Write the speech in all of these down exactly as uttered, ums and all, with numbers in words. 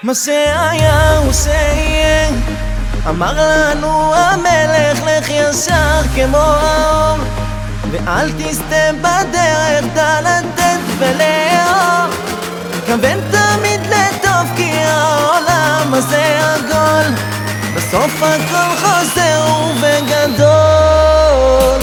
מה שהיה הוא שיהיה, אמר לנו המלך לך ישר כמו האור, ואל תסתה בדרך, דע לתת ולאור. כוון תמיד לטוב כי העולם הזה עגול, בסוף הכל חוזר ובגדול.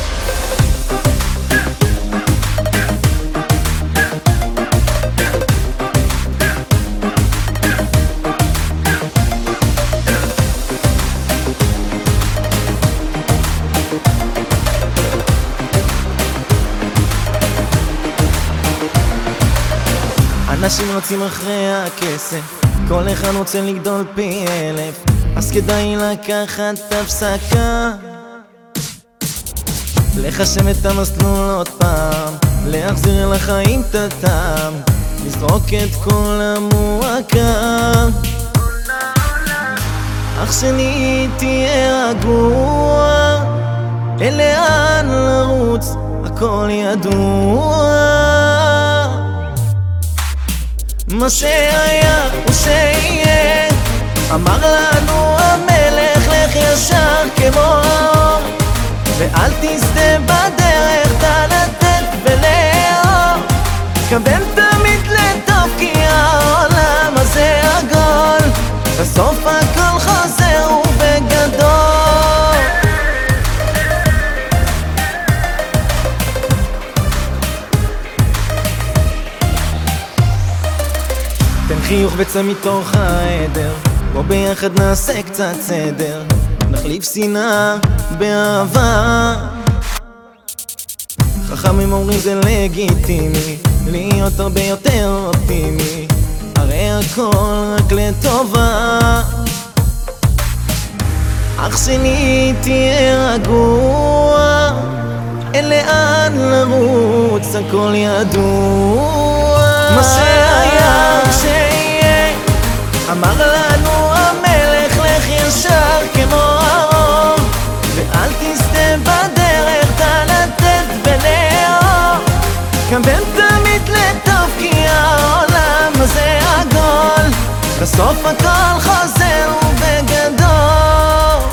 אנשים רוצים אחרי הכסף, כל אחד רוצה לגדול פי אלף, אז כדאי לקחת הפסקה, לחשב את המסלול עוד פעם, להחזיר לחיים את הטעם, לזרוק את כל המועקה. אח שלי תהיה רגוע, אין לאן לרוץ, הכל ידוע. מה שהיה הוא שיהיה, אמר לנו המלך לך ישר כמו האור, ואל תסתה בדרך, דע לתת ולאור. כוון תמיד לטוב כי העולם הזה עגול, בסוף הכל חוזר ובגדול. תן חיוך וצא מתוך העדר, בוא ביחד נעשה קצת סדר, נחליף שנאה באהבה. חכמים אומרים זה לגיטימי, להיות הרבה יותר אופטימי, הרי הכל רק לטובה. אח שלי תהיה רגוע, אין לאן לרוץ, הכל ידוע. מה שהיה שיהיה, אמר לנו המלך לך ישר כמו האור, ואל תסתה בדרך, דע לתת ולאור. כוון תמיד לטוב כי העולם הזה עגול, בסוף הכל חוזר ובגדול.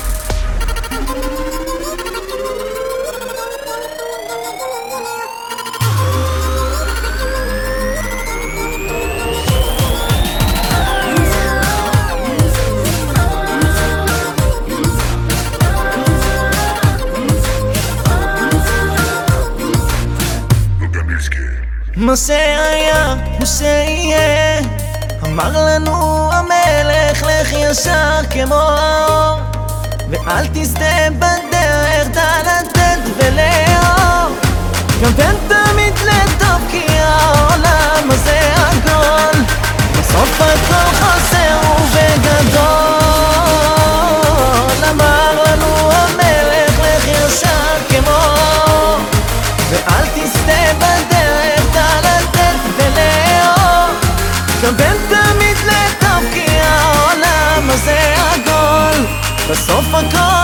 מה שהיה הוא שיהיה, אמר לנו המלך לך ישר כמו האור, ואל תסתה בדרך, דע לתת ולאור. כוון תמיד לטוב כי העולם הזה עגול, בסוף הכל חוזר ובגדול. אמר לנו המלך לך ישר כמו האור, ואל תסתה בדרך, כוון תמיד לטוב כי העולם הזה עגול, בסוף הכל